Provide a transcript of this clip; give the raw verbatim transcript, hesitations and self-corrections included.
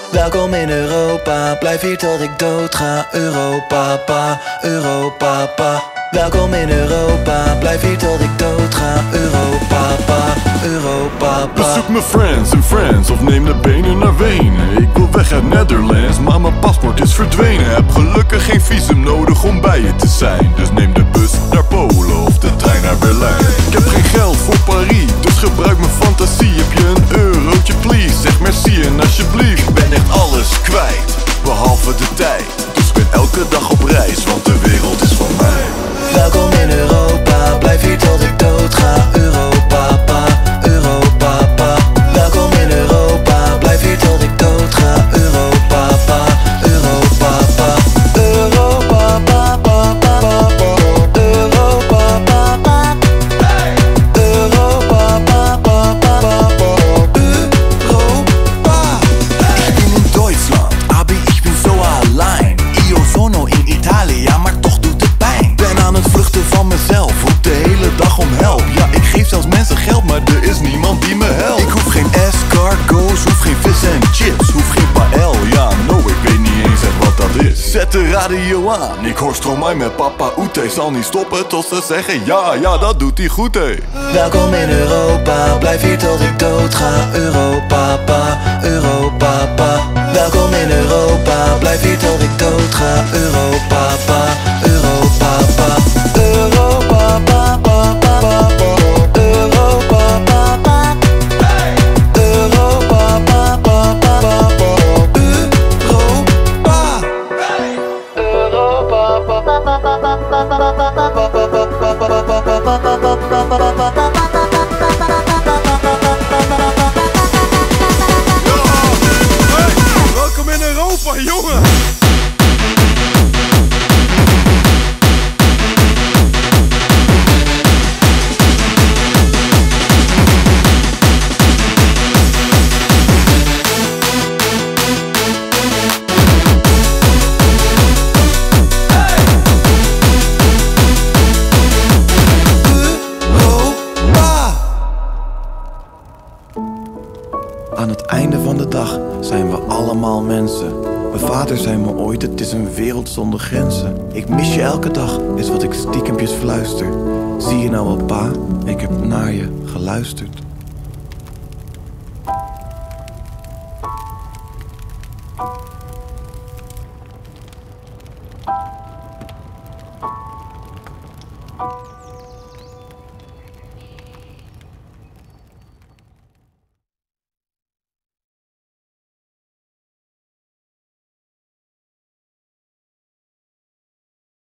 Welkom in Europa, blijf hier tot ik dood ga. Europa, pa, Europa, pa. Welkom in Europa, blijf hier tot ik dood ga. Europa, pa, Europa, pa. Bezoek mijn friends en friends of neem de benen naar Wenen. Ik wil weg uit Netherlands, maar mijn paspoort is verdwenen. Heb gelukkig geen visum nodig om bij je te zijn. Dus neem de bus naar Polen of de trein naar Berlijn. Ik heb geen geld voor Paris, dus gebruik mijn fantasie. Heb je een eurotje please, zeg merci en alsjeblieft. Ik ben echt alles kwijt, behalve de tijd. Dus ik ben elke dag op reis, want de wereld is van mij. Welkom in Europa, blijf hier tot ik dood ga. Europa, pa, Europa, pa. Welkom in Europa, blijf hier tot ik dood ga. Europa, pa, Europa, pa. Europa, pa, pa, pa, pa, pa. Europa, pa, pa. Europa, pa, pa, pa, pa, pa. Europa. Ich bin in Deutschland, aber ich bin so allein. Io sono in Italia, maar toch doet het pijn. Ben aan het vluchten van mezelf, roep de hele dag om help. Ja, ik geef zelfs mensen geld, maar er is niemand die me helpt. Ik hoef geen escargots, hoef geen vis en chips, hoef geen paella. No, ik weet niet eens echt wat dat is. Zet de radio aan, ik hoor Stromae met Papa Oete. Zal niet stoppen tot ze zeggen ja, ja, dat doet hij goed, hé. Welkom in Europa, blijf hier tot ik dood ga. Europa, pa, Europa, pa. Welkom in Europa, blijf hier tot ik dood ga. Europa, pa, Europa, pa. Europa, pa, pa, pa, pa, pa. Europa, pa, pa. Europa, pa, pa, pa, pa, pa. Europa. Europa, pa, pa, pa, pa, pa, pa, pa, pa, pa, pa, pa, pa, pa, pa. Welkom in Europa, jongen! Aan het einde van de dag zijn we allemaal mensen. Mijn vader zei me ooit, het is een wereld zonder grenzen. Ik mis je elke dag, is wat ik stiekempjes fluister. Zie je nou wel, pa? Ik heb naar je geluisterd.